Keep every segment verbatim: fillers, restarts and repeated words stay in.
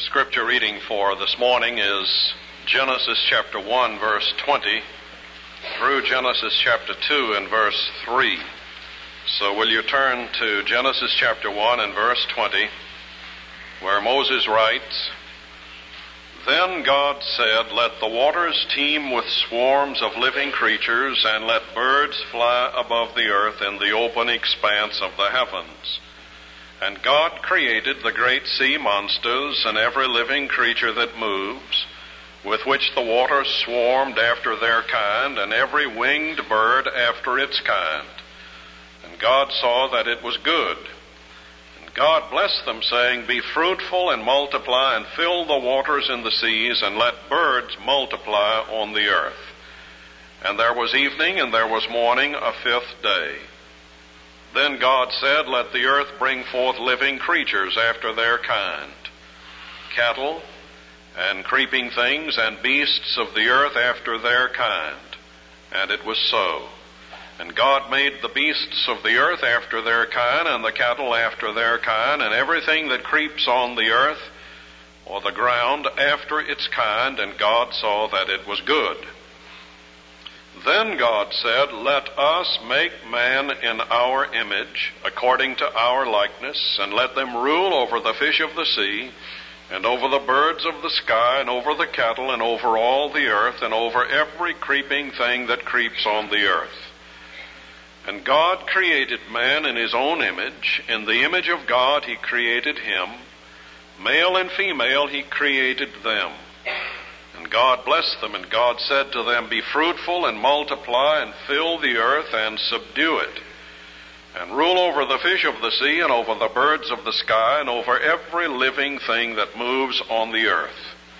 scripture reading for this morning is Genesis chapter one, verse twenty, through Genesis chapter two and verse three. So will you turn to Genesis chapter one and verse twenty, where Moses writes, "Then God said, let the waters teem with swarms of living creatures, and let birds fly above the earth in the open expanse of the heavens. And God created the great sea monsters and every living creature that moves, with which the waters swarmed after their kind, and every winged bird after its kind. And God saw that it was good. And God blessed them, saying, Be fruitful and multiply, and fill the waters in the seas, and let birds multiply on the earth. And there was evening, and there was morning, a fifth day. Then God said, Let the earth bring forth living creatures after their kind, cattle, and creeping things, and beasts of the earth after their kind. And it was so. And God made the beasts of the earth after their kind, and the cattle after their kind, and everything that creeps on the earth or the ground after its kind, and God saw that it was good. Then God said, Let us make man in our image, according to our likeness, and let them rule over the fish of the sea, and over the birds of the sky, and over the cattle, and over all the earth, and over every creeping thing that creeps on the earth. And God created man in his own image. In the image of God he created him. Male and female he created them. And God blessed them, and God said to them, Be fruitful and multiply, and fill the earth and subdue it, and rule over the fish of the sea, and over the birds of the sky, and over every living thing that moves on the earth.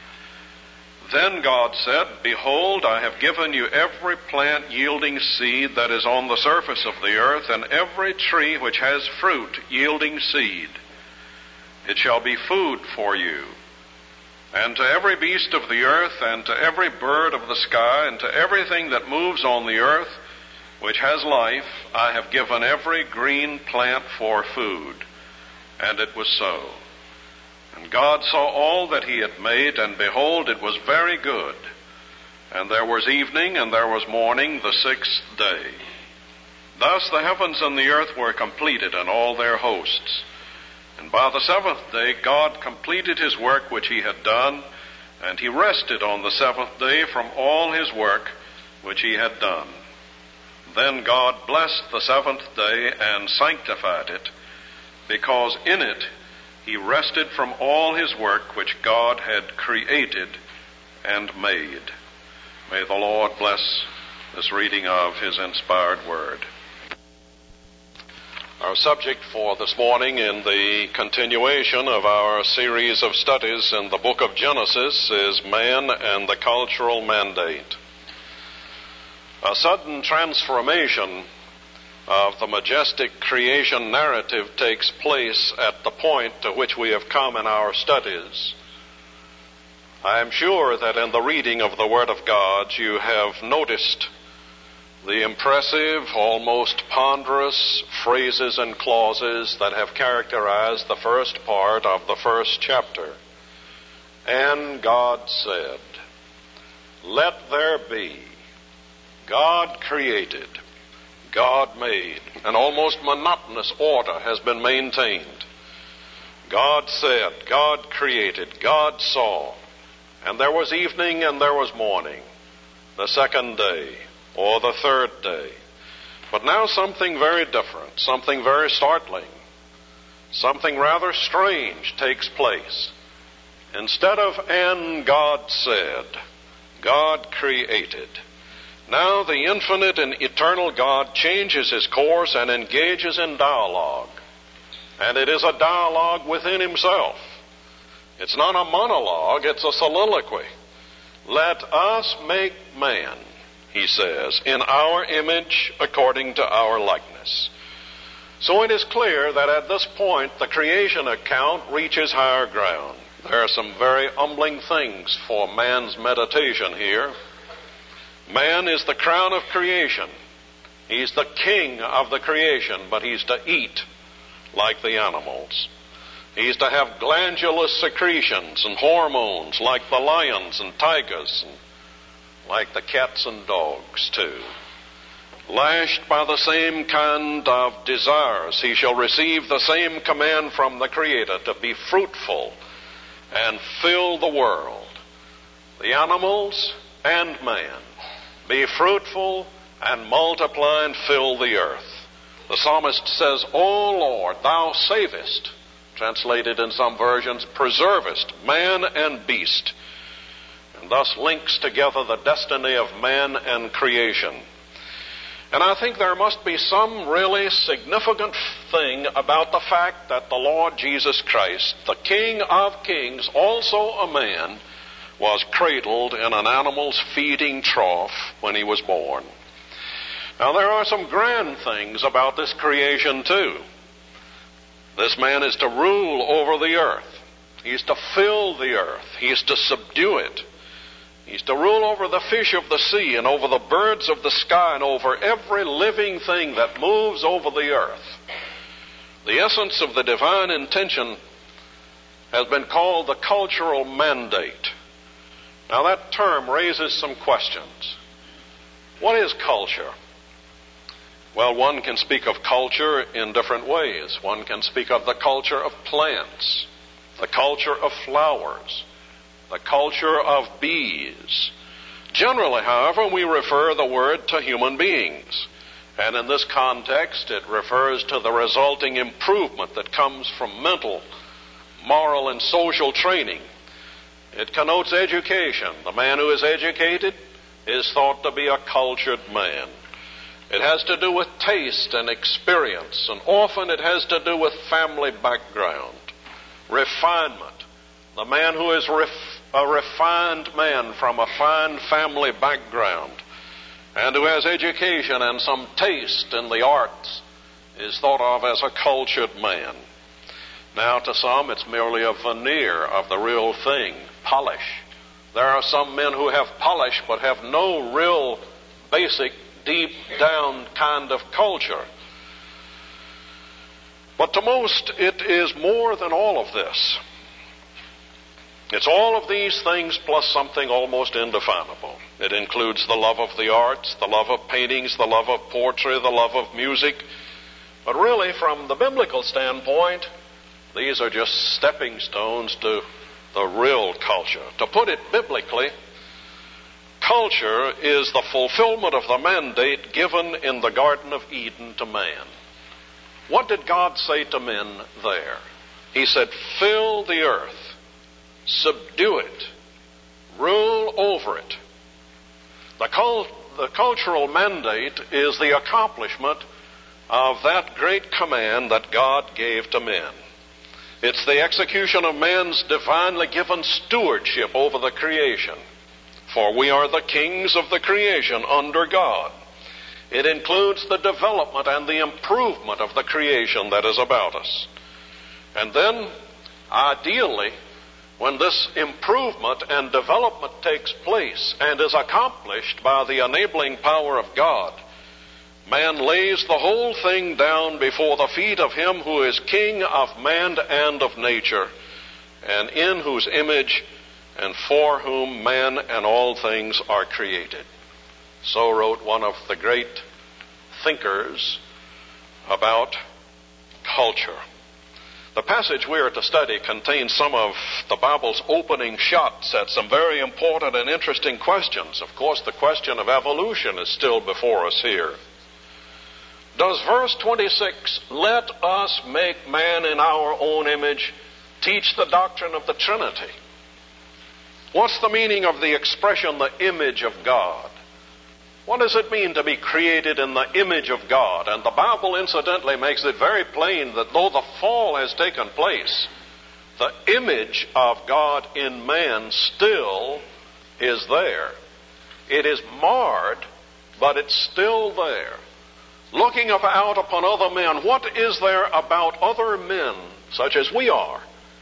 Then God said, Behold, I have given you every plant yielding seed that is on the surface of the earth, and every tree which has fruit yielding seed. It shall be food for you. And to every beast of the earth, and to every bird of the sky, and to everything that moves on the earth, which has life, I have given every green plant for food. And it was so. And God saw all that he had made, and behold, it was very good. And there was evening, and there was morning, the sixth day. Thus the heavens and the earth were completed, and all their hosts. And by the seventh day God completed his work which he had done, and he rested on the seventh day from all his work which he had done. Then God blessed the seventh day and sanctified it, because in it he rested from all his work which God had created and made. May the Lord bless this reading of his inspired word. Our subject for this morning, in the continuation of our series of studies in the book of Genesis, is Man and the Cultural Mandate. A sudden transformation of the majestic creation narrative takes place at the point to which we have come in our studies. I am sure that in the reading of the Word of God you have noticed the impressive, almost ponderous phrases and clauses that have characterized the first part of the first chapter. And God said, Let there be. God created. God made. An almost monotonous order has been maintained. God said, God created, God saw. And there was evening and there was morning, the second day, or the third day. But now something very different, something very startling, something rather strange takes place. Instead of and God said, God created. Now the infinite and eternal God changes his course and engages in dialogue. And it is a dialogue within himself. It's not a monologue, it's a soliloquy. Let us make man, he says, in our image, according to our likeness. So it is clear that at this point the creation account reaches higher ground. There are some very humbling things for man's meditation here. Man is the crown of creation. He's the king of the creation, but he's to eat like the animals. He's to have glandular secretions and hormones like the lions and tigers, and like the cats and dogs too. Lashed by the same kind of desires, he shall receive the same command from the Creator to be fruitful and fill the world, the animals and man. Be fruitful and multiply and fill the earth. The psalmist says, O Lord, thou savest, translated in some versions, preservest man and beast, and thus links together the destiny of man and creation. And I think there must be some really significant thing about the fact that the Lord Jesus Christ, the King of Kings, also a man, was cradled in an animal's feeding trough when he was born. Now there are some grand things about this creation too. This man is to rule over the earth. He's to fill the earth. He's to subdue it. He's to rule over the fish of the sea and over the birds of the sky and over every living thing that moves over the earth. The essence of the divine intention has been called the cultural mandate. Now that term raises some questions. What is culture? Well, one can speak of culture in different ways. One can speak of the culture of plants, the culture of flowers, the culture of bees. Generally, however, we refer the word to human beings. And in this context, it refers to the resulting improvement that comes from mental, moral, and social training. It connotes education. The man who is educated is thought to be a cultured man. It has to do with taste and experience, and often it has to do with family background, refinement. The man who is ref- a refined man from a fine family background and who has education and some taste in the arts is thought of as a cultured man. Now, to some, it's merely a veneer of the real thing, polish. There are some men who have polish but have no real basic, deep down kind of culture. But to most, it is more than all of this. It's all of these things plus something almost indefinable. It includes the love of the arts, the love of paintings, the love of poetry, the love of music. But really, from the biblical standpoint, these are just stepping stones to the real culture. To put it biblically, culture is the fulfillment of the mandate given in the Garden of Eden to man. What did God say to men there? He said, fill the earth, subdue it, rule over it. The, cult, the cultural mandate is the accomplishment of that great command that God gave to men. It's the execution of man's divinely given stewardship over the creation. For we are the kings of the creation under God. It includes the development and the improvement of the creation that is about us. And then, ideally, when this improvement and development takes place and is accomplished by the enabling power of God, man lays the whole thing down before the feet of him who is King of man and of nature, and in whose image and for whom man and all things are created. So wrote one of the great thinkers about culture. The passage we are to study contains some of the Bible's opening shots at some very important and interesting questions. Of course, the question of evolution is still before us here. Does verse twenty-six, let us make man in our own image, teach the doctrine of the Trinity? What's the meaning of the expression, the image of God? What does it mean to be created in the image of God? And the Bible, incidentally, makes it very plain that though the fall has taken place, the image of God in man still is there. It is marred, but it's still there. Looking out upon other men, what is there about other men, such as we are,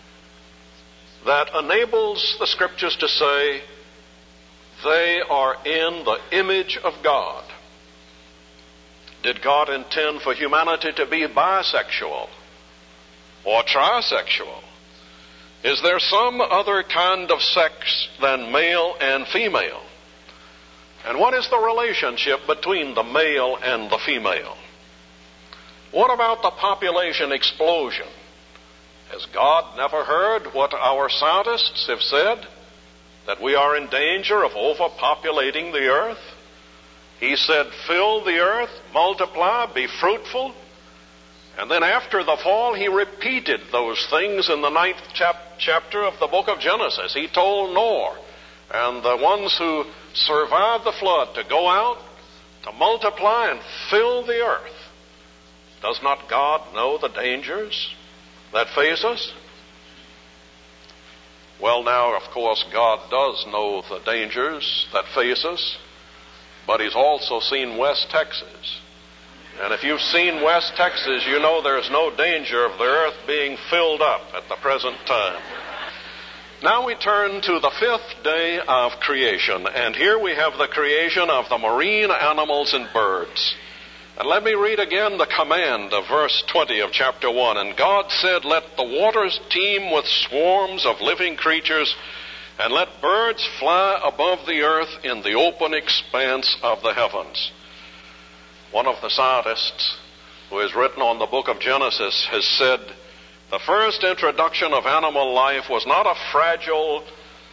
that enables the Scriptures to say they are in the image of God? Did God intend for humanity to be bisexual? or trisexual? Is there some other kind of sex than male and female? And what is the relationship between the male and the female? What about the population explosion? Has God never heard what our scientists have said? That we are in danger of overpopulating the earth? He said, fill the earth, multiply, be fruitful. And then after the fall, he repeated those things in the ninth chap- chapter of the book of Genesis. He told Noah and the ones who survived the flood to go out, to multiply and fill the earth. Does not God know the dangers that face us? Well, now, of course, God does know the dangers that face us, but He's also seen West Texas. And if you've seen West Texas, you know there's no danger of the earth being filled up at the present time. Now we turn to the fifth day of creation, and here we have the creation of the marine animals and birds. And let me read again the command of verse twenty of chapter one. And God said, let the waters teem with swarms of living creatures, and let birds fly above the earth in the open expanse of the heavens. One of the scientists who has written on the book of Genesis has said, the first introduction of animal life was not a fragile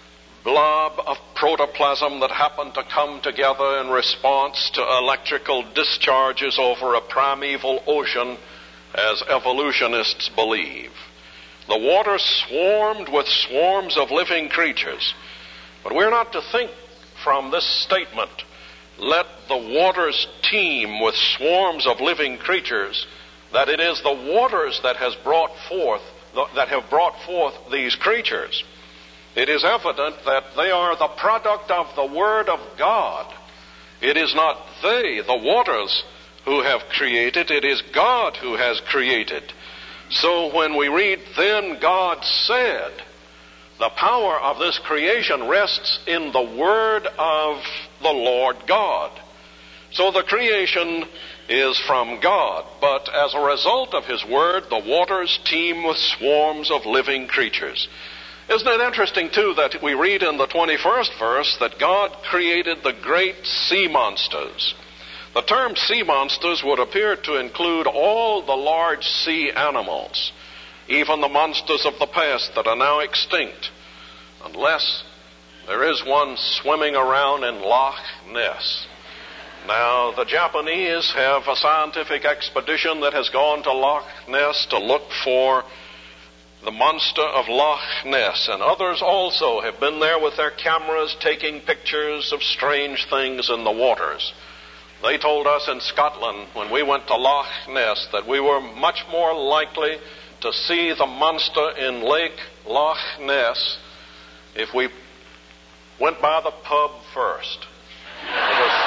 blob of protoplasm that happened to come together in response to electrical discharges over a primeval ocean, as evolutionists believe. The water swarmed with swarms of living creatures. But we're not to think from this statement, let the waters teem with swarms of living creatures, that it is the waters that has brought forth that have brought forth these creatures. It is evident that they are the product of the Word of God. It is not they, the waters, who have created. It is God who has created. So when we read, then God said, the power of this creation rests in the Word of the Lord God. So the creation is from God, but as a result of His Word, the waters teem with swarms of living creatures. Isn't it interesting, too, that we read in the twenty-first verse that God created the great sea monsters? The term sea monsters would appear to include all the large sea animals, even the monsters of the past that are now extinct, unless there is one swimming around in Loch Ness. Now, the Japanese have a scientific expedition that has gone to Loch Ness to look for the monster of Loch Ness, and others also have been there with their cameras taking pictures of strange things in the waters. They told us in Scotland when we went to Loch Ness that we were much more likely to see the monster in Lake Loch Ness if we went by the pub first. It was,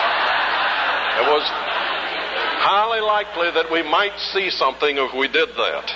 it was highly likely that we might see something if we did that.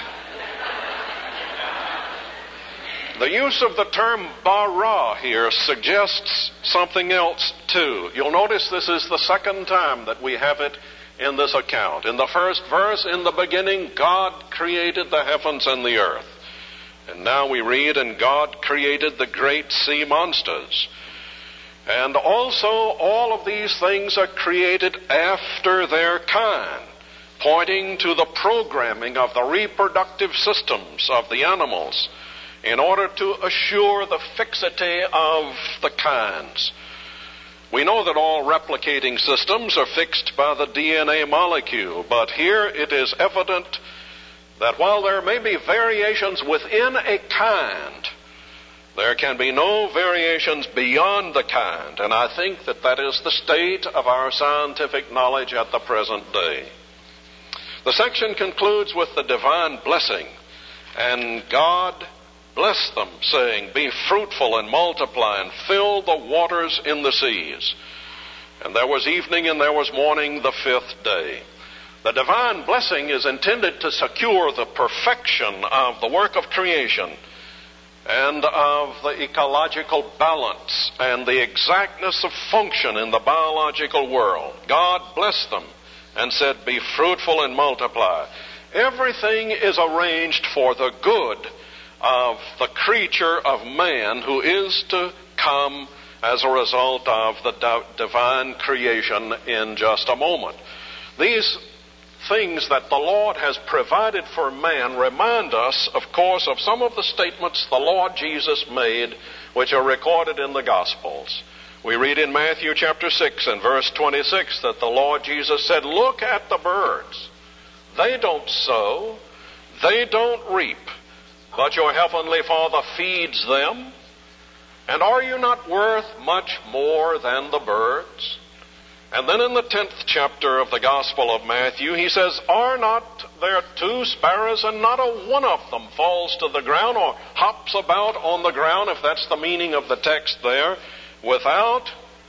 The use of the term bara here suggests something else too. You'll notice this is the second time that we have it in this account. In the first verse, in the beginning, God created the heavens and the earth. And now we read, and God created the great sea monsters. And also, all of these things are created after their kind, pointing to the programming of the reproductive systems of the animals in order to assure the fixity of the kinds. We know that all replicating systems are fixed by the D N A molecule, but here it is evident that while there may be variations within a kind, there can be no variations beyond the kind, and I think that that is the state of our scientific knowledge at the present day. The section concludes with the divine blessing, and God blessed them, saying, be fruitful and multiply, and fill the waters in the seas. And there was evening and there was morning the fifth day. The divine blessing is intended to secure the perfection of the work of creation and of the ecological balance and the exactness of function in the biological world. God blessed them and said, be fruitful and multiply. Everything is arranged for the good of the creature of man who is to come as a result of the divine creation in just a moment. These things that the Lord has provided for man remind us, of course, of some of the statements the Lord Jesus made, which are recorded in the Gospels. We read in Matthew chapter six and verse twenty-six that the Lord Jesus said, "Look at the birds. They don't sow, they don't reap, but your heavenly Father feeds them. And are you not worth much more than the birds?" And then in the tenth chapter of the Gospel of Matthew, he says, "Are not there two sparrows, and not a one of them falls to the ground or hops about on the ground," if that's the meaning of the text there, "without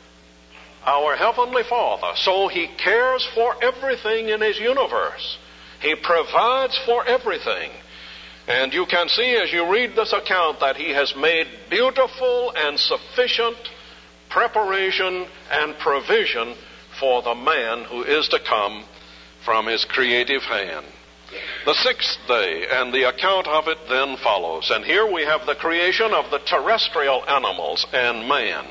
our Heavenly Father?" So he cares for everything in his universe. He provides for everything. And you can see as you read this account that he has made beautiful and sufficient preparation and provision for the man who is to come from his creative hand. The sixth day, and the account of it then follows. And here we have the creation of the terrestrial animals and man.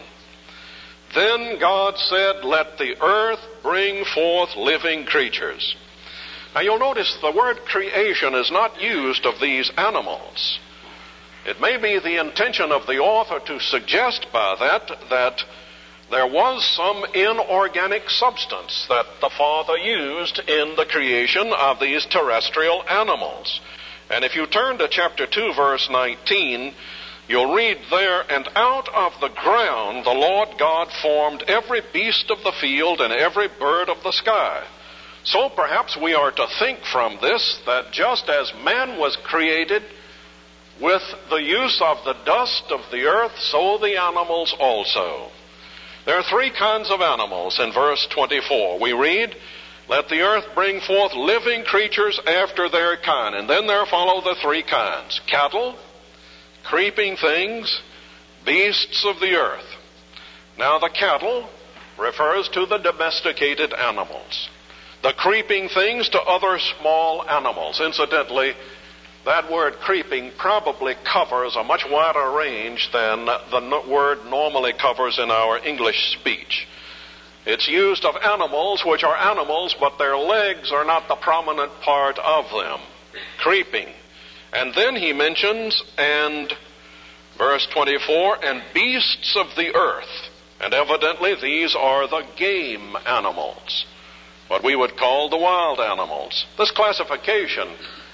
"Then God said, let the earth bring forth living creatures." Now you'll notice the word creation is not used of these animals. It may be the intention of the author to suggest by that that there was some inorganic substance that the Father used in the creation of these terrestrial animals. And if you turn to chapter two, verse nineteen, you'll read there, "And out of the ground the Lord God formed every beast of the field and every bird of the sky." So perhaps we are to think from this that just as man was created with the use of the dust of the earth, so the animals also. There are three kinds of animals in verse twenty-four. We read, "Let the earth bring forth living creatures after their kind." And then there follow the three kinds: cattle, creeping things, beasts of the earth. Now the cattle refers to the domesticated animals. The creeping things to other small animals. Incidentally, that word creeping probably covers a much wider range than the word normally covers in our English speech. It's used of animals which are animals, but their legs are not the prominent part of them. Creeping. And then he mentions, and verse twenty-four, "and beasts of the earth." And evidently these are the game animals, what we would call the wild animals. This classification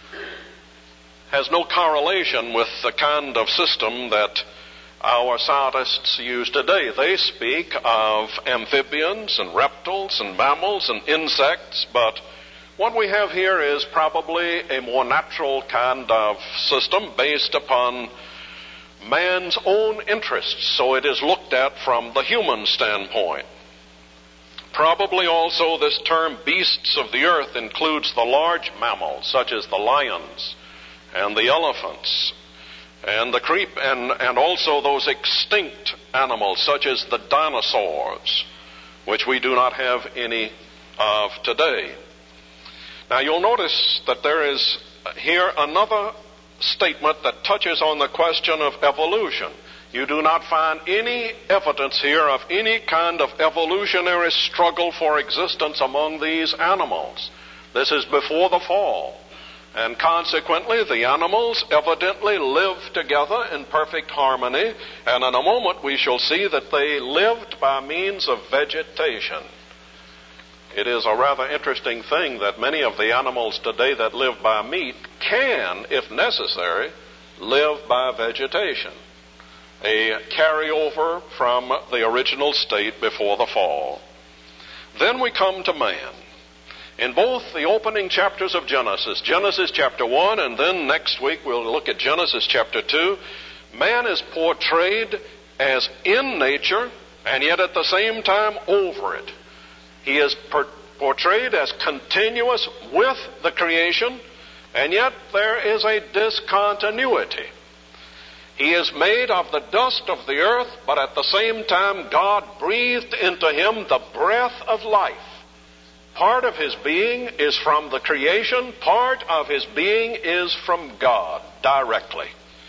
has no correlation with the kind of system that our scientists use today. They speak of amphibians and reptiles and mammals and insects, but what we have here is probably a more natural kind of system based upon man's own interests, so it is looked at from the human standpoint. Probably also this term beasts of the earth includes the large mammals such as the lions and the elephants and the creep and, and also those extinct animals such as the dinosaurs, which we do not have any of today. Now you'll notice that there is here another statement that touches on the question of evolution. You do not find any evidence here of any kind of evolutionary struggle for existence among these animals. This is before the fall. And consequently, the animals evidently live together in perfect harmony. And in a moment we shall see that they lived by means of vegetation. It is a rather interesting thing that many of the animals today that live by meat can, if necessary, live by vegetation. A carryover from the original state before the fall. Then we come to man. In both the opening chapters of Genesis, Genesis chapter one, and then next week we'll look at Genesis chapter two, man is portrayed as in nature and yet at the same time over it. He is per- portrayed as continuous with the creation, and yet there is a discontinuity. He is made of the dust of the earth, but at the same time God breathed into him the breath of life, Part of his being is from the creation. Part of his being is from God directly.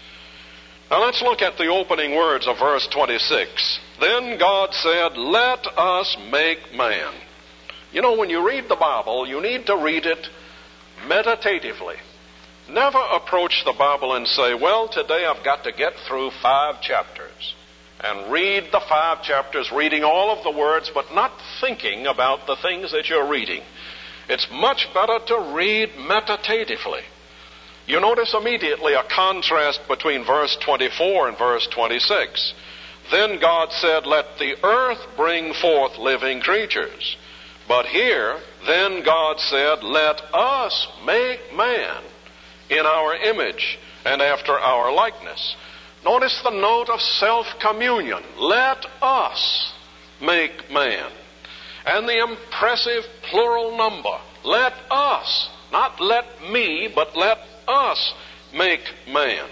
Now let's look at the opening words of verse twenty-six. Then God said, let us make man. You know, when you read the Bible, you need to read it meditatively. Never approach the Bible and say, well, today I've got to get through five chapters. And read the five chapters, reading all of the words, but not thinking about the things that you're reading. It's much better to read meditatively. You notice immediately a contrast between verse twenty-four and verse twenty-six. Then God said, let the earth bring forth living creatures. But here, then God said, let us make man in our image and after our likeness. Notice the note of self-communion. Let us make man. And the impressive plural number. Let us. Not let me, but let us make man.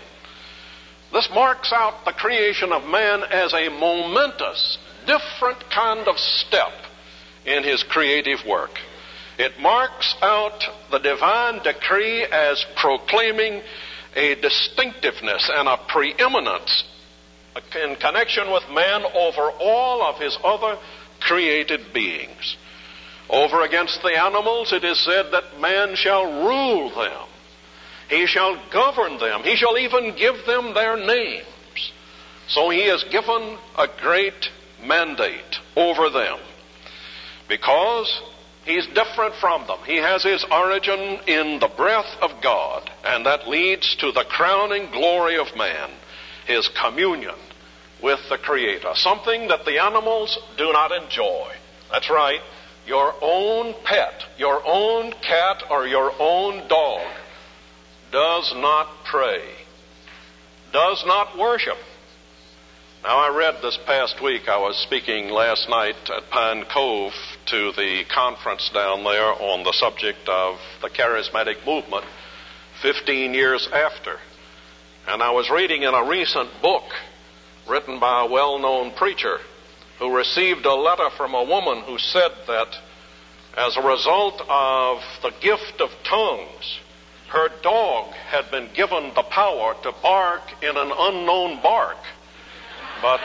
This marks out the creation of man as a momentous, different kind of step in his creative work. It marks out the divine decree as proclaiming a distinctiveness and a preeminence in connection with man over all of his other created beings. Over against the animals, it is said that man shall rule them. He shall govern them. He shall even give them their names. So he is given a great mandate over them because he's different from them. He has his origin in the breath of God, and that leads to the crowning glory of man, his communion with the Creator, something that the animals do not enjoy. That's right. Your own pet, your own cat, or your own dog does not pray, does not worship. Now, I read this past week, I was speaking last night at Pine Cove to the conference down there on the subject of the charismatic movement fifteen years after. And I was reading in a recent book written by a well-known preacher who received a letter from a woman who said that as a result of the gift of tongues, her dog had been given the power to bark in an unknown bark. But,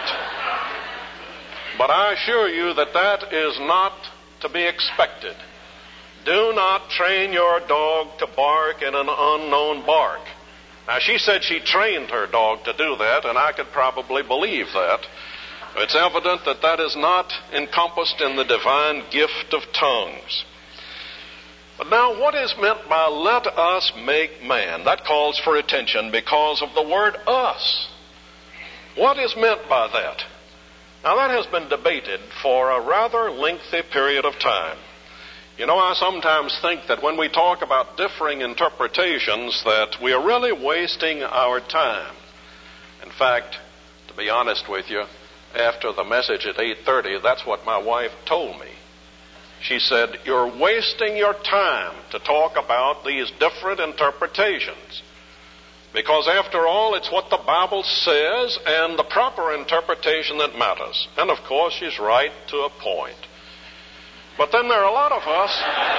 but I assure you that that is not to be expected. Do not train your dog to bark in an unknown bark. Now, she said she trained her dog to do that, and I could probably believe that. It's evident that that is not encompassed in the divine gift of tongues. But now, what is meant by let us make man? That calls for attention because of the word us. What is meant by that? Now, that has been debated for a rather lengthy period of time. You know, I sometimes think that when we talk about differing interpretations, that we are really wasting our time. In fact, to be honest with you, after the message at eight thirty, that's what my wife told me. She said, you're wasting your time to talk about these different interpretations. Because after all, it's what the Bible says and the proper interpretation that matters. And of course, she's right to a point. But then there are a lot of us,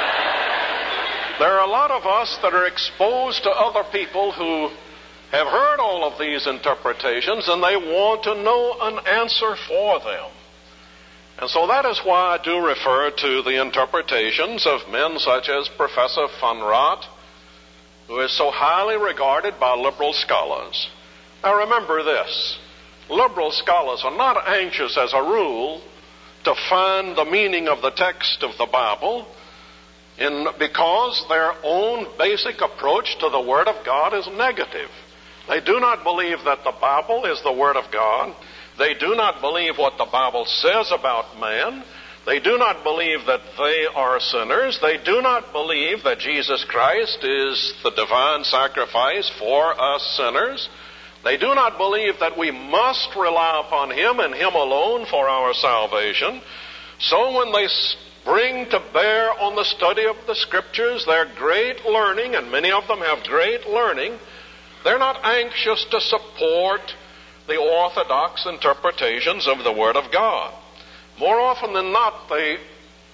there are a lot of us that are exposed to other people who have heard all of these interpretations and they want to know an answer for them. And so that is why I do refer to the interpretations of men such as Professor von Rott, who is so highly regarded by liberal scholars. Now remember this, liberal scholars are not anxious as a rule to find the meaning of the text of the Bible in, because their own basic approach to the Word of God is negative. They do not believe that the Bible is the Word of God. They do not believe what the Bible says about man. They do not believe that they are sinners. They do not believe that Jesus Christ is the divine sacrifice for us sinners. They do not believe that we must rely upon Him and Him alone for our salvation. So when they bring to bear on the study of the Scriptures their great learning, and many of them have great learning, they're not anxious to support the orthodox interpretations of the Word of God. More often than not, they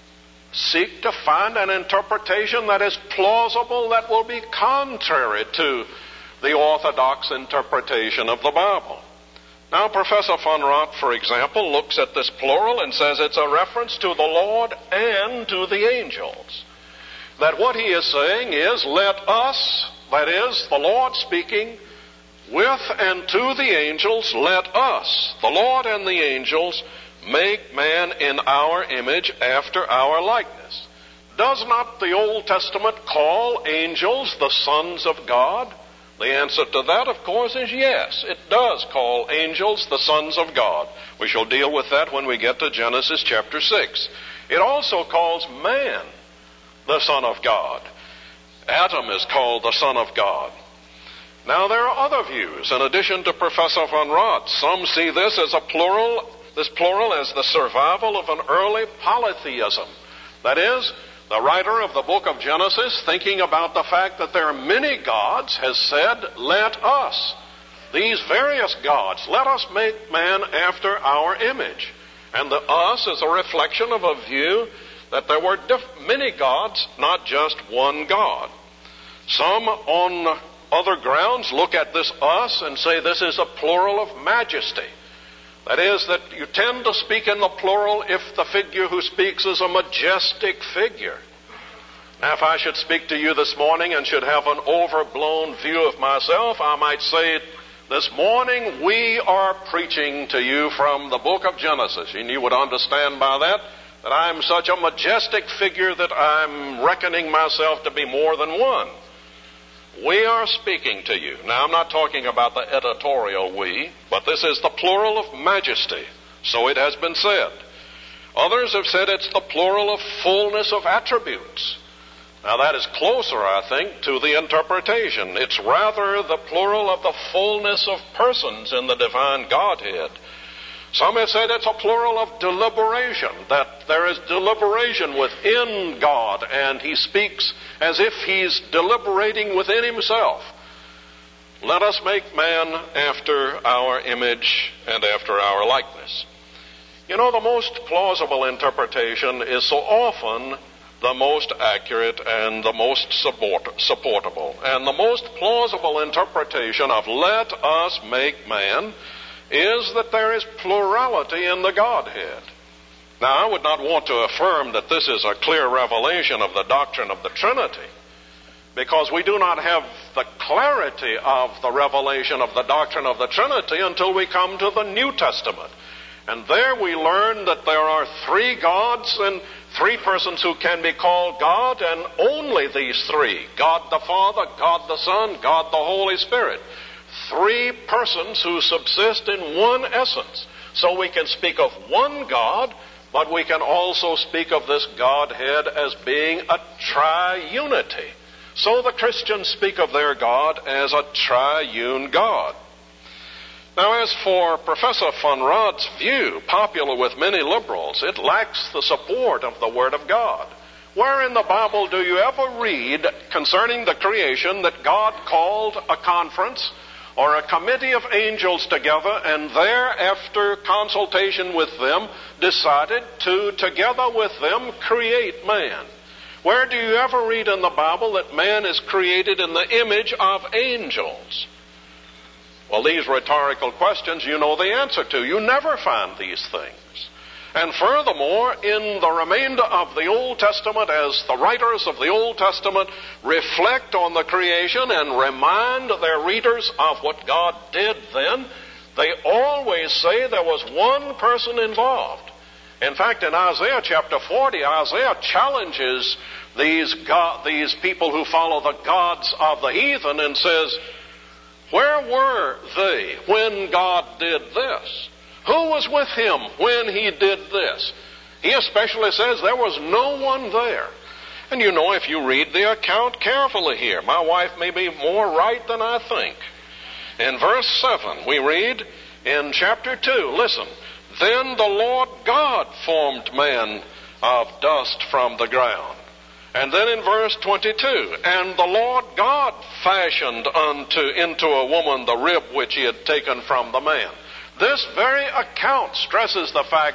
seek to find an interpretation that is plausible, that will be contrary to the orthodox interpretation of the Bible. Now, Professor von Rott, for example, looks at this plural and says it's a reference to the Lord and to the angels. That what he is saying is, let us, that is, the Lord speaking, with and to the angels, let us, the Lord and the angels, make man in our image after our likeness. Does not the Old Testament call angels the sons of God? The answer to that, of course, is yes. It does call angels the sons of God. We shall deal with that when we get to Genesis chapter six. It also calls man the son of God. Adam is called the son of God. Now, there are other views in addition to Professor von Rott. Some see this as a plural, this plural as the survival of an early polytheism. That is, the writer of the book of Genesis, thinking about the fact that there are many gods, has said, let us, these various gods, let us make man after our image. And the us is a reflection of a view that there were diff- many gods, not just one God. Some on other grounds look at this us and say this is a plural of majesty. That is, that you tend to speak in the plural if the figure who speaks is a majestic figure. Now, if I should speak to you this morning and should have an overblown view of myself, I might say, this morning we are preaching to you from the book of Genesis. And you would understand by that that I'm such a majestic figure that I'm reckoning myself to be more than one. We are speaking to you. Now, I'm not talking about the editorial we, but this is the plural of majesty. So it has been said. Others have said it's the plural of fullness of attributes. Now, that is closer, I think, to the interpretation. It's rather the plural of the fullness of persons in the divine Godhead. Some have said it's a plural of deliberation, that there is deliberation within God, and he speaks as if he's deliberating within himself. Let us make man after our image and after our likeness. You know, the most plausible interpretation is so often the most accurate and the most support, supportable. And the most plausible interpretation of let us make man is that there is plurality in the Godhead. Now, I would not want to affirm that this is a clear revelation of the doctrine of the Trinity, because we do not have the clarity of the revelation of the doctrine of the Trinity until we come to the New Testament. And there we learn that there are three gods and three persons who can be called God, and only these three, God the Father, God the Son, God the Holy Spirit. Three persons who subsist in one essence. So we can speak of one God, but we can also speak of this Godhead as being a triunity. So the Christians speak of their God as a triune God. Now, as for Professor von Rott's view, popular with many liberals, it lacks the support of the Word of God. Where in the Bible do you ever read concerning the creation that God called a conference or a committee of angels together and there, after consultation with them, decided to, together with them, create man? Where do you ever read in the Bible that man is created in the image of angels? Well, these rhetorical questions you know the answer to. You never find these things. And furthermore, in the remainder of the Old Testament, as the writers of the Old Testament reflect on the creation and remind their readers of what God did then, they always say there was one person involved. In fact, in Isaiah chapter forty, Isaiah challenges these God, these people who follow the gods of the heathen and says, where were they when God did this? Who was with him when he did this? He especially says there was no one there. And you know, if you read the account carefully here, my wife may be more right than I think. In verse seven, we read in chapter two, listen, then the Lord God formed man of dust from the ground. And then in verse twenty-two, and the Lord God fashioned unto into a woman the rib which he had taken from the man. This very account stresses the fact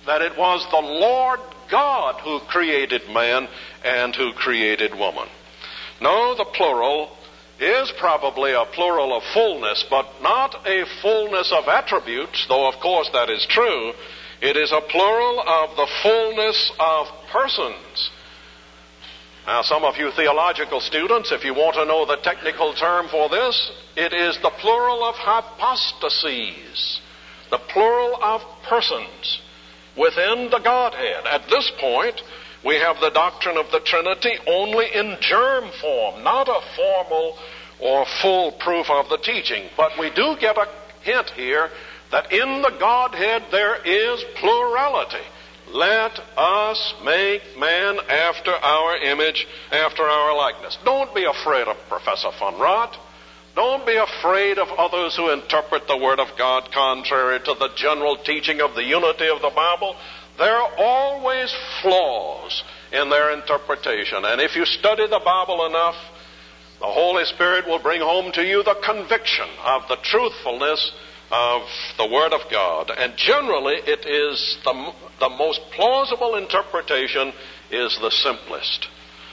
that it was the Lord God who created man and who created woman. No, the plural is probably a plural of fullness, but not a fullness of attributes, though of course that is true. It is a plural of the fullness of persons. Now, some of you theological students, if you want to know the technical term for this, it is the plural of hypostases, the plural of persons within the Godhead. At this point, we have the doctrine of the Trinity only in germ form, not a formal or full proof of the teaching. But we do get a hint here that in the Godhead there is plurality. Let us make man after our image, after our likeness. Don't be afraid of Professor von Rott. Don't be afraid of others who interpret the Word of God contrary to the general teaching of the unity of the Bible. There are always flaws in their interpretation. And if you study the Bible enough, the Holy Spirit will bring home to you the conviction of the truthfulness of the Word of God. And generally, it is the, the most plausible interpretation is the simplest.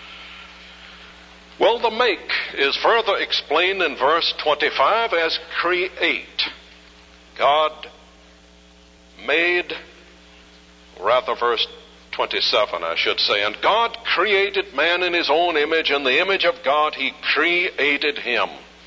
Well, the make is further explained in verse twenty-five as create. God made, rather verse twenty-seven, I should say, and God created man in his own image. In the image of God, he created him.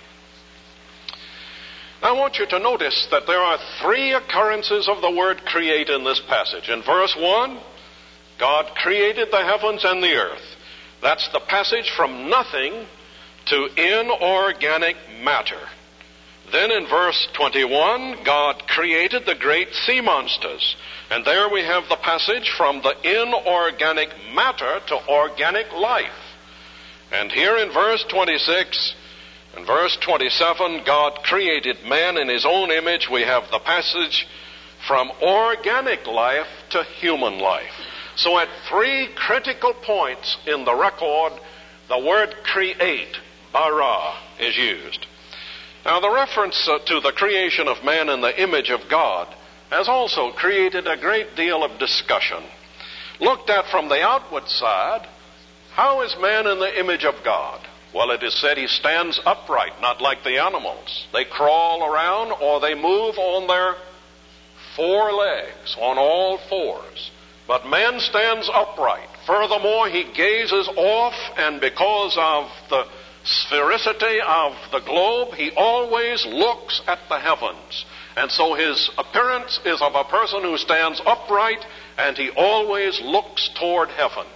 I want you to notice that there are three occurrences of the word create in this passage. In verse one, God created the heavens and the earth. That's the passage from nothing to inorganic matter. Then in verse twenty-one, God created the great sea monsters. And there we have the passage from the inorganic matter to organic life. And here in verse twenty-six and verse twenty-seven, God created man in his own image. We have the passage from organic life to human life. So at three critical points in the record, the word create, bara, is used. Now the reference uh, to the creation of man in the image of God has also created a great deal of discussion. Looked at from the outward side, how is man in the image of God? Well, it is said he stands upright, not like the animals. They crawl around or they move on their four legs, on all fours. But man stands upright. Furthermore, he gazes off, and because of the sphericity of the globe, he always looks at the heavens. And so his appearance is of a person who stands upright, and he always looks toward heaven.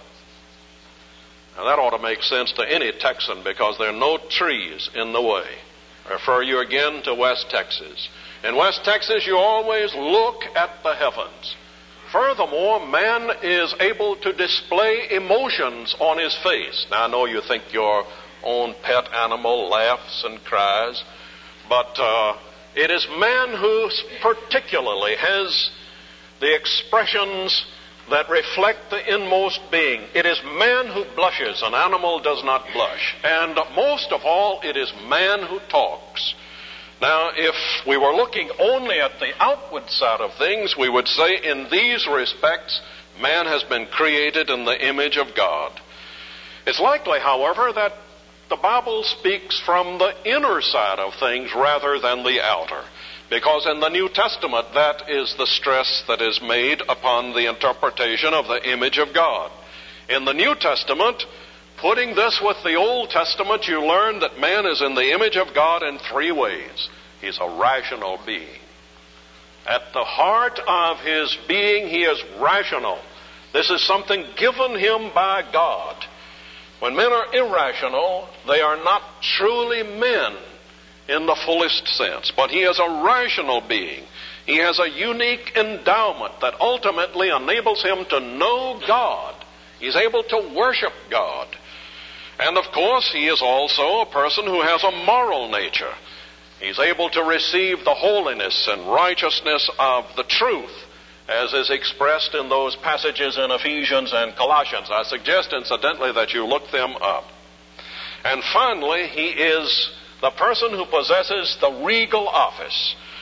Now that ought to make sense to any Texan, because there are no trees in the way. I refer you again to West Texas. In West Texas, you always look at the heavens. Furthermore, man is able to display emotions on his face. Now, I know you think your own pet animal laughs and cries, but uh, it is man who particularly has the expressions that reflect the inmost being. It is man who blushes. An animal does not blush. And most of all, it is man who talks. Now, if we were looking only at the outward side of things, we would say in these respects, man has been created in the image of God. It's likely, however, that the Bible speaks from the inner side of things rather than the outer, because in the New Testament, that is the stress that is made upon the interpretation of the image of God. In the New Testament, putting this with the Old Testament, you learn that man is in the image of God in three ways. He's a rational being. At the heart of his being, he is rational. This is something given him by God. When men are irrational, they are not truly men in the fullest sense. But he is a rational being. He has a unique endowment that ultimately enables him to know God. He's able to worship God. And of course, he is also a person who has a moral nature. He's able to receive the holiness and righteousness of the truth, as is expressed in those passages in Ephesians and Colossians. I suggest, incidentally, that you look them up. And finally, he is the person who possesses the regal office.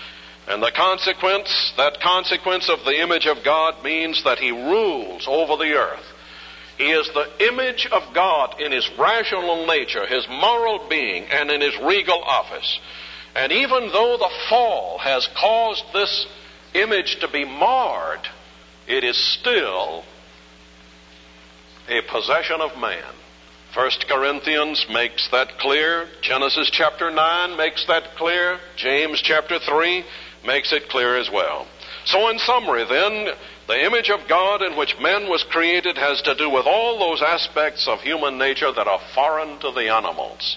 And the consequence, that consequence of the image of God means that he rules over the earth. He is the image of God in his rational nature, his moral being, and in his regal office. And even though the fall has caused this image to be marred, it is still a possession of man. First Corinthians makes that clear. Genesis chapter nine makes that clear. James chapter three makes it clear as well. So in summary then, the image of God in which man was created has to do with all those aspects of human nature that are foreign to the animals.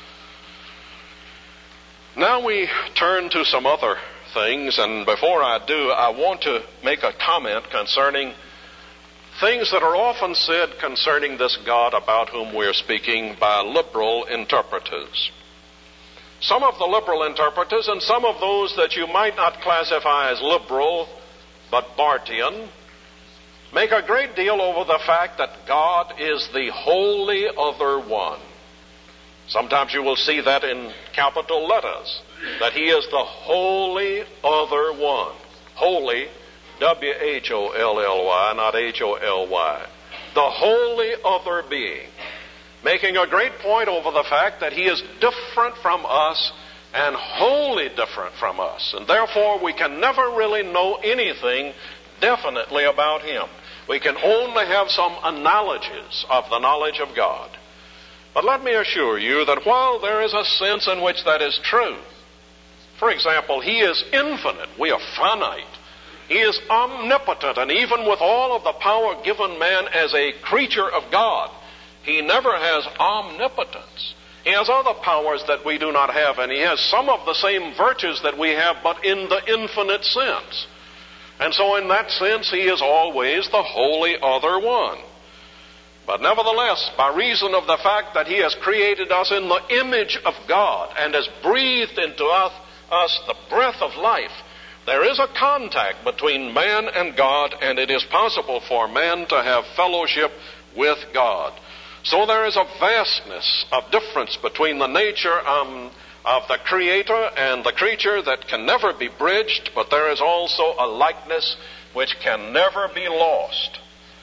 Now we turn to some other things, and before I do, I want to make a comment concerning things that are often said concerning this God about whom we're speaking by liberal interpreters. Some of the liberal interpreters, and some of those that you might not classify as liberal but Bartian, make a great deal over the fact that God is the wholly other one. Sometimes you will see that in capital letters, that he is the wholly other one. Holy, W H O L L Y, not H O L Y. The wholly other being. Making a great point over the fact that he is different from us and wholly different from us. And therefore we can never really know anything definitely about him. We can only have some analogies of the knowledge of God. But let me assure you that while there is a sense in which that is true, for example, he is infinite, we are finite. He is omnipotent, and even with all of the power given man as a creature of God, he never has omnipotence. He has other powers that we do not have, and he has some of the same virtues that we have, but in the infinite sense. And so in that sense, he is always the wholly other one. But nevertheless, by reason of the fact that he has created us in the image of God and has breathed into us, us the breath of life, there is a contact between man and God, and it is possible for man to have fellowship with God. So there is a vastness of difference between the nature um, of the Creator and the creature that can never be bridged, but there is also a likeness which can never be lost.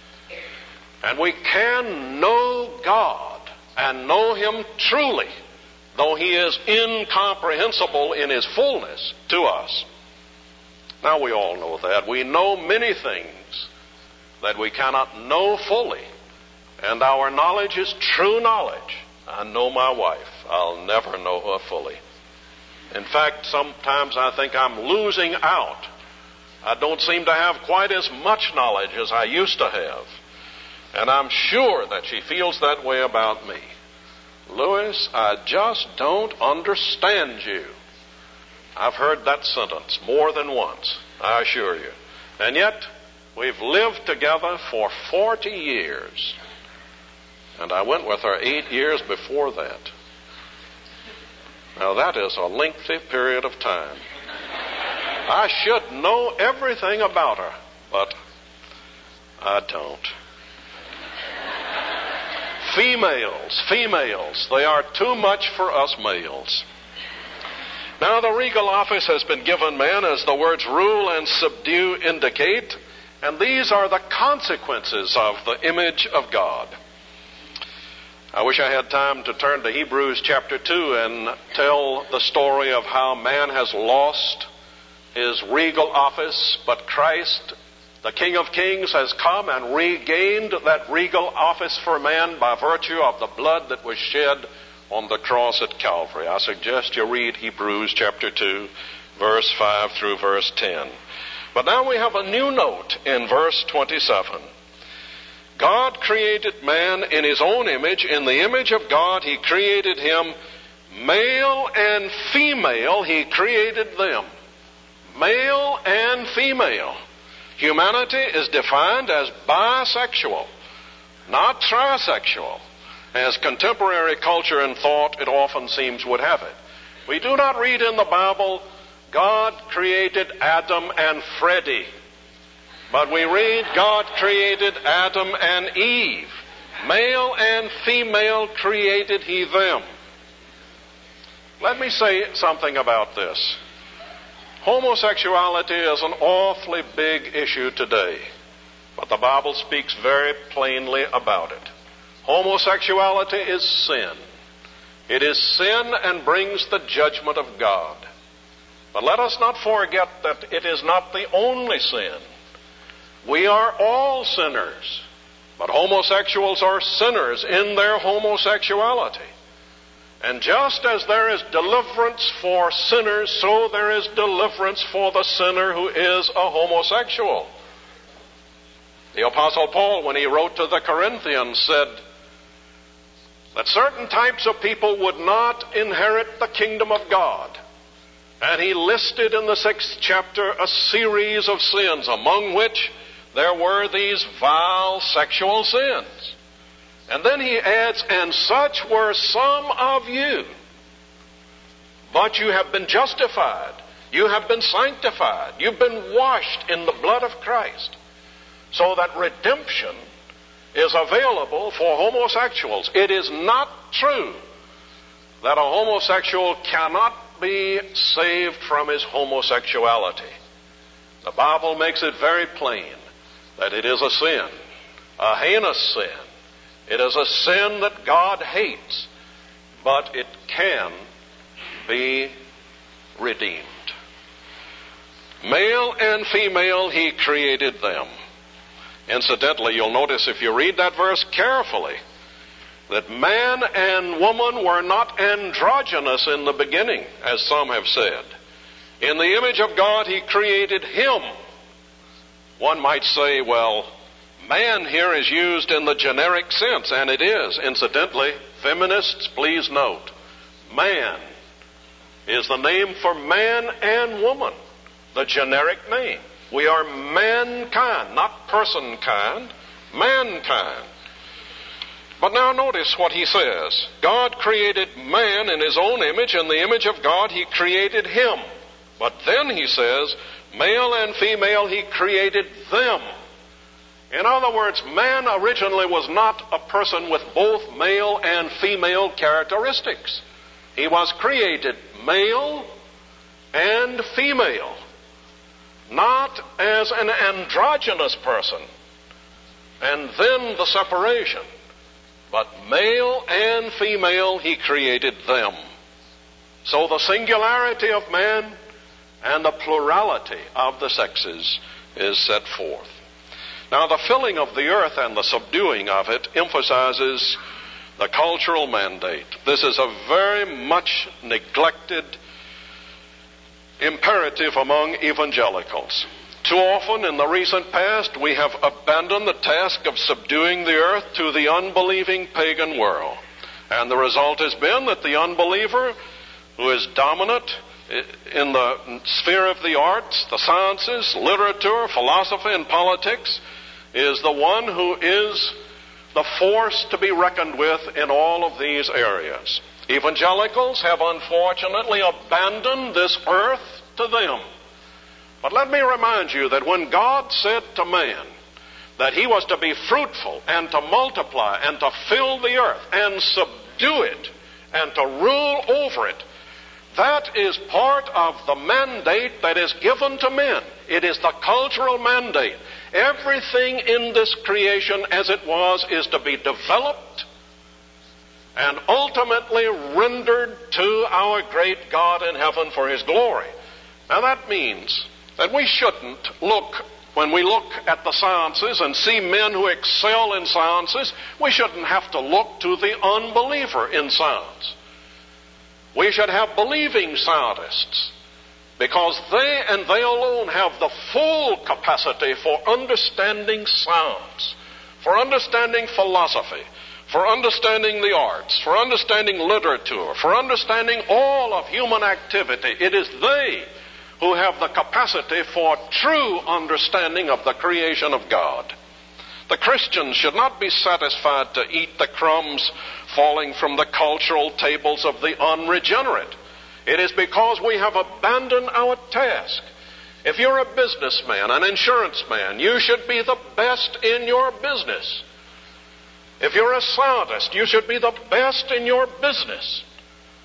And we can know God and know him truly, though he is incomprehensible in his fullness to us. Now we all know that. We know many things that we cannot know fully. And our knowledge is true knowledge. I know my wife. I'll never know her fully. In fact, sometimes I think I'm losing out. I don't seem to have quite as much knowledge as I used to have. And I'm sure that she feels that way about me. Louis, I just don't understand you. I've heard that sentence more than once, I assure you. And yet, we've lived together for forty years. And I went with her eight years before that. Now that is a lengthy period of time. I should know everything about her, but I don't. Females, females, they are too much for us males. Now the regal office has been given man, as the words rule and subdue indicate, and these are the consequences of the image of God. I wish I had time to turn to Hebrews chapter two and tell the story of how man has lost his regal office, but Christ, the King of Kings, has come and regained that regal office for man by virtue of the blood that was shed on the cross at Calvary. I suggest you read Hebrews chapter two, verse five through verse ten. But now we have a new note in verse twenty-seven. God created man in his own image. In the image of God, he created him. Male and female, he created them. Male and female. Humanity is defined as bisexual, not trisexual, as contemporary culture and thought, it often seems, would have it. We do not read in the Bible, God created Adam and Freddie. But we read, God created Adam and Eve. Male and female created he them. Let me say something about this. Homosexuality is an awfully big issue today, but the Bible speaks very plainly about it. Homosexuality is sin. It is sin and brings the judgment of God. But let us not forget that it is not the only sin. We are all sinners, but homosexuals are sinners in their homosexuality. And just as there is deliverance for sinners, so there is deliverance for the sinner who is a homosexual. The Apostle Paul, when he wrote to the Corinthians, said that certain types of people would not inherit the kingdom of God. And he listed in the sixth chapter a series of sins, among which there were these vile sexual sins. And then he adds, and such were some of you. But you have been justified. You have been sanctified. You've been washed in the blood of Christ. So that redemption is available for homosexuals. It is not true that a homosexual cannot be saved from his homosexuality. The Bible makes it very plain that it is a sin, a heinous sin. It is a sin that God hates, but it can be redeemed. Male and female, he created them. Incidentally, you'll notice if you read that verse carefully, that man and woman were not androgynous in the beginning, as some have said. In the image of God, he created him. One might say, well, man here is used in the generic sense, and it is. Incidentally, feminists, please note, man is the name for man and woman, the generic name. We are mankind, not person-kind, mankind. But now notice what he says. God created man in his own image. In the image of God, he created him. But then he says, male and female, he created them. In other words, man originally was not a person with both male and female characteristics. He was created male and female, not as an androgynous person, and then the separation. But male and female, he created them. So the singularity of man and the plurality of the sexes is set forth. Now, the filling of the earth and the subduing of it emphasizes the cultural mandate. This is a very much neglected imperative among evangelicals. Too often in the recent past, we have abandoned the task of subduing the earth to the unbelieving pagan world. And the result has been that the unbeliever, who is dominant in the sphere of the arts, the sciences, literature, philosophy, and politics, is the one who is the force to be reckoned with in all of these areas. Evangelicals have unfortunately abandoned this earth to them. But let me remind you that when God said to man that he was to be fruitful and to multiply and to fill the earth and subdue it and to rule over it, that is part of the mandate that is given to men. It is the cultural mandate. Everything in this creation as it was is to be developed and ultimately rendered to our great God in heaven for his glory. Now that means that we shouldn't look, when we look at the sciences and see men who excel in sciences, we shouldn't have to look to the unbeliever in science. We should have believing scientists, because they and they alone have the full capacity for understanding science, for understanding philosophy, for understanding the arts, for understanding literature, for understanding all of human activity. It is they who have the capacity for true understanding of the creation of God. The Christian should not be satisfied to eat the crumbs falling from the cultural tables of the unregenerate. It is because we have abandoned our task. If you're a businessman, an insurance man, you should be the best in your business. If you're a scientist, you should be the best in your business.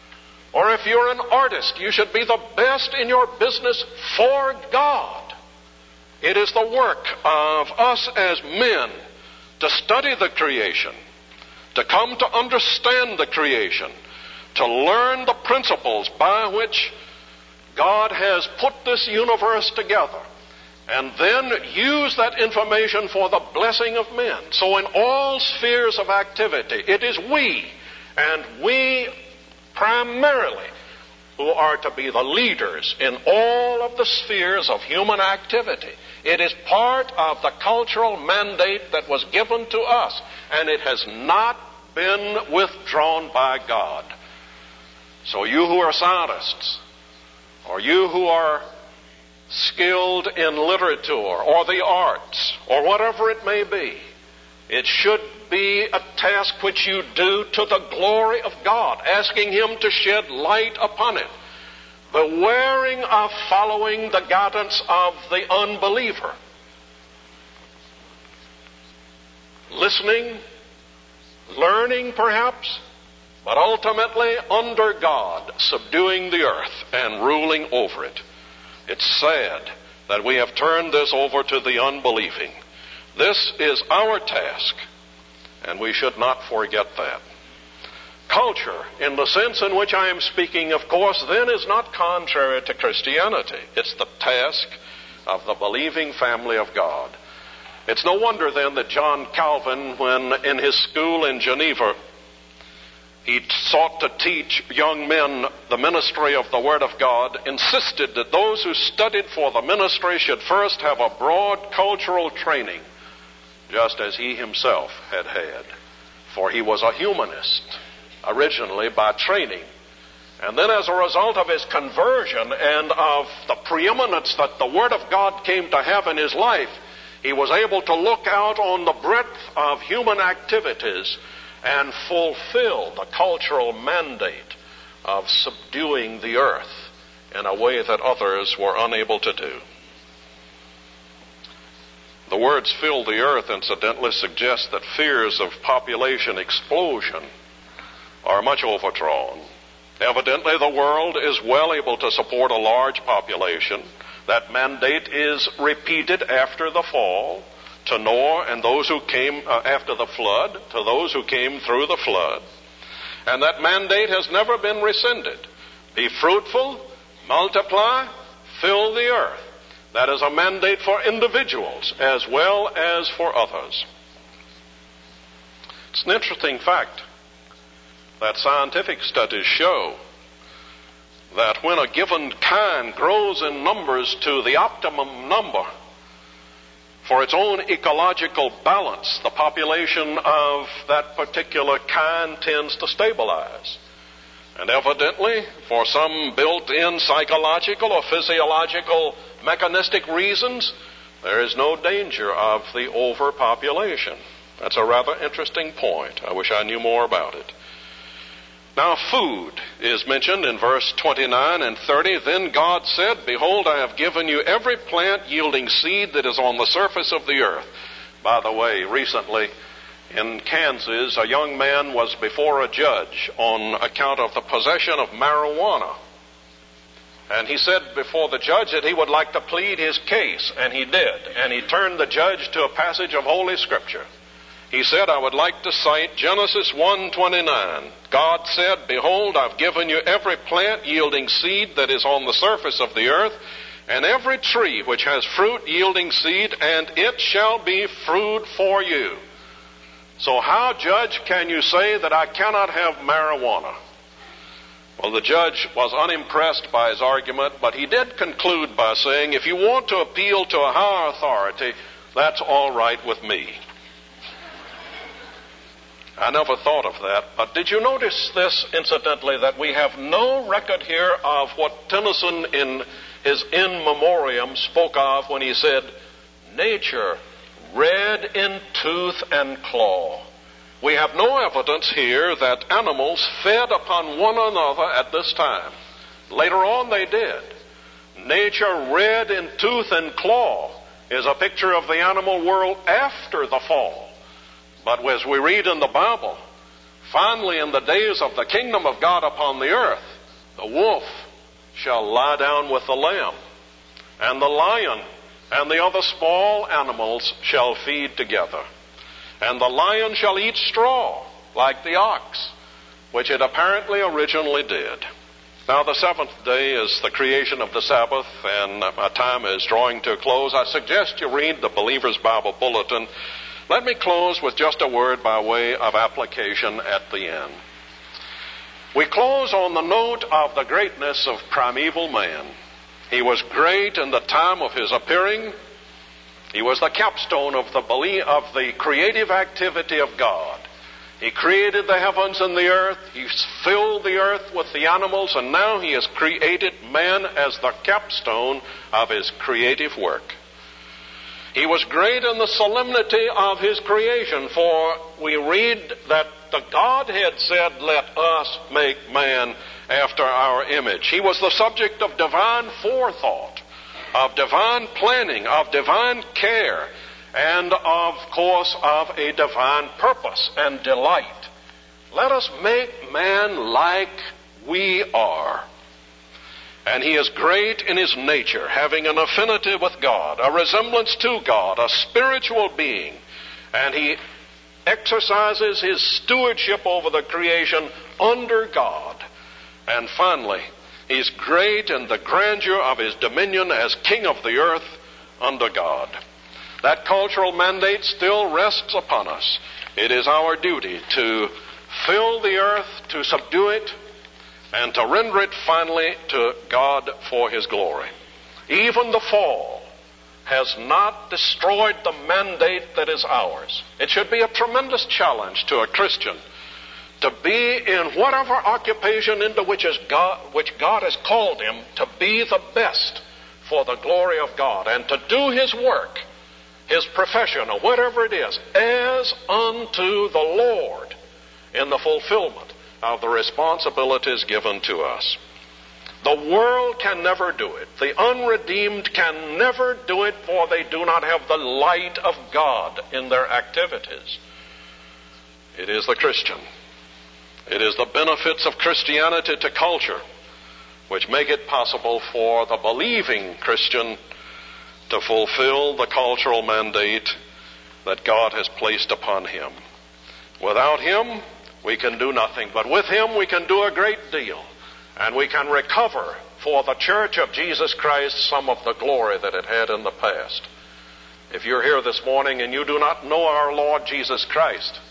Or if you're an artist, you should be the best in your business for God. It is the work of us as men to study the creation, to come to understand the creation, to learn the principles by which God has put this universe together, and then use that information for the blessing of men. So in all spheres of activity, it is we, and we primarily, who are to be the leaders in all of the spheres of human activity. It is part of the cultural mandate that was given to us, and it has not been withdrawn by God. So you who are scientists, or you who are skilled in literature or the arts, or whatever it may be, it should be a task which you do to the glory of God, asking Him to shed light upon it, bewaring of following the guidance of the unbeliever, listening, learning perhaps, but ultimately under God, subduing the earth and ruling over it. It's sad that we have turned this over to the unbelieving. This is our task, and we should not forget that. Culture, in the sense in which I am speaking, of course, then is not contrary to Christianity. It's the task of the believing family of God. It's no wonder then that John Calvin, when in his school in Geneva, he sought to teach young men the ministry of the Word of God, insisted that those who studied for the ministry should first have a broad cultural training, just as he himself had had. For he was a humanist, originally by training. And then as a result of his conversion and of the preeminence that the Word of God came to have in his life, he was able to look out on the breadth of human activities and fulfill the cultural mandate of subduing the earth in a way that others were unable to do. The words "fill the earth," incidentally, suggest that fears of population explosion are much overdrawn. Evidently, the world is well able to support a large population. That mandate is repeated after the fall to Noah and those who came uh, after the flood, to those who came through the flood. And that mandate has never been rescinded. Be fruitful, multiply, fill the earth. That is a mandate for individuals as well as for others. It's an interesting fact that scientific studies show that when a given kind grows in numbers to the optimum number for its own ecological balance, the population of that particular kind tends to stabilize. And evidently, for some built-in psychological or physiological mechanistic reasons, there is no danger of the overpopulation. That's a rather interesting point. I wish I knew more about it. Now, food is mentioned in verse twenty-nine and thirty. Then God said, "Behold, I have given you every plant yielding seed that is on the surface of the earth." By the way, recently in Kansas, a young man was before a judge on account of the possession of marijuana. And he said before the judge that he would like to plead his case, and he did. And he turned the judge to a passage of Holy Scripture. He said, "I would like to cite Genesis one twenty-nine. God said, Behold, I've given you every plant yielding seed that is on the surface of the earth, and every tree which has fruit yielding seed, and it shall be food for you." So how, Judge, can you say that I cannot have marijuana? Well, the judge was unimpressed by his argument, but he did conclude by saying, "If you want to appeal to a higher authority, that's all right with me." I never thought of that, but did you notice this, incidentally, that we have no record here of what Tennyson in his In Memoriam spoke of when he said, "Nature, red in tooth and claw." We have no evidence here that animals fed upon one another at this time. Later on they did. Nature, red in tooth and claw, is a picture of the animal world after the fall. But as we read in the Bible, finally in the days of the kingdom of God upon the earth, The wolf shall lie down with the lamb, and the lion and the other small animals shall feed together. And the lion shall eat straw like the ox, which it apparently originally did. Now, the seventh day is the creation of the Sabbath, and my time is drawing to a close. I suggest you read the Believer's Bible Bulletin. Let me close with just a word by way of application at the end. We close on the note of the greatness of primeval man. He was great in the time of his appearing. He was the capstone of the belie- of the creative activity of God. He created the heavens and the earth. He filled the earth with the animals, and now he has created man as the capstone of his creative work. He was great in the solemnity of his creation, for we read that the Godhead said, "Let us make man after our image." He was the subject of divine forethought, of divine planning, of divine care, and of course of a divine purpose and delight. Let us make man like we are. And he is great in his nature, having an affinity with God, a resemblance to God, a spiritual being. And he exercises his stewardship over the creation under God. And finally, he's great in the grandeur of his dominion as king of the earth under God. That cultural mandate still rests upon us. It is our duty to fill the earth, to subdue it, and to render it finally to God for his glory. Even the fall has not destroyed the mandate that is ours. It should be a tremendous challenge to a Christian to be in whatever occupation into which, is God, which God has called him, to be the best for the glory of God, and to do his work, his profession, or whatever it is, as unto the Lord in the fulfillment of the responsibilities given to us. The world can never do it. The unredeemed can never do it, for they do not have the light of God in their activities. It is the Christian. It is the benefits of Christianity to culture which make it possible for the believing Christian to fulfill the cultural mandate that God has placed upon him. Without him, we can do nothing, but with him we can do a great deal, and we can recover for the church of Jesus Christ some of the glory that it had in the past. If you're here this morning and you do not know our Lord Jesus Christ,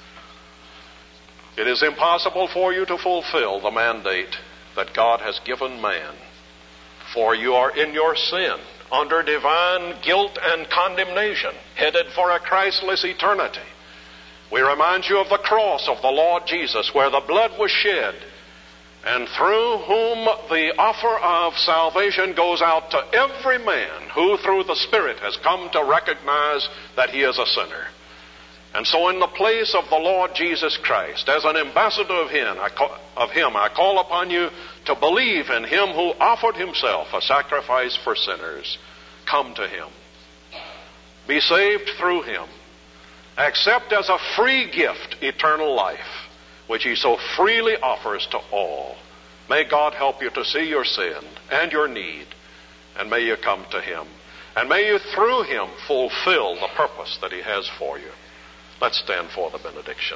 it is impossible for you to fulfill the mandate that God has given man, for you are in your sin, under divine guilt and condemnation, headed for a Christless eternity. We remind you of the cross of the Lord Jesus, where the blood was shed, and through whom the offer of salvation goes out to every man who through the Spirit has come to recognize that he is a sinner. And so in the place of the Lord Jesus Christ, as an ambassador of him, I call, of him, I call upon you to believe in him who offered himself a sacrifice for sinners. Come to him. Be saved through him. Accept as a free gift eternal life, which he so freely offers to all. May God help you to see your sin and your need, and may you come to him. And may you through him fulfill the purpose that he has for you. Let's stand for the benediction.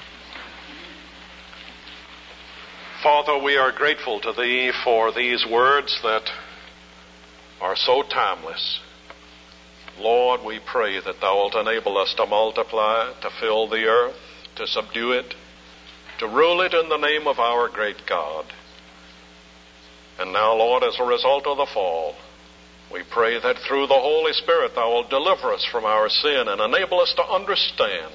Father, we are grateful to thee for these words that are so timeless. Lord, we pray that thou wilt enable us to multiply, to fill the earth, to subdue it, to rule it in the name of our great God. And now, Lord, as a result of the fall, we pray that through the Holy Spirit thou wilt deliver us from our sin and enable us to understand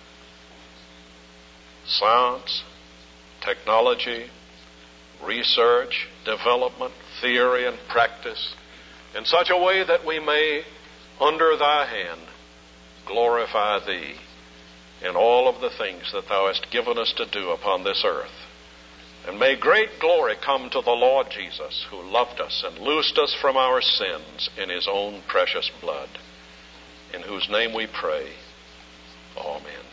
science, technology, research, development, theory, and practice in such a way that we may, under thy hand, glorify thee in all of the things that thou hast given us to do upon this earth. And may great glory come to the Lord Jesus, who loved us and loosed us from our sins in his own precious blood, in whose name we pray. Amen.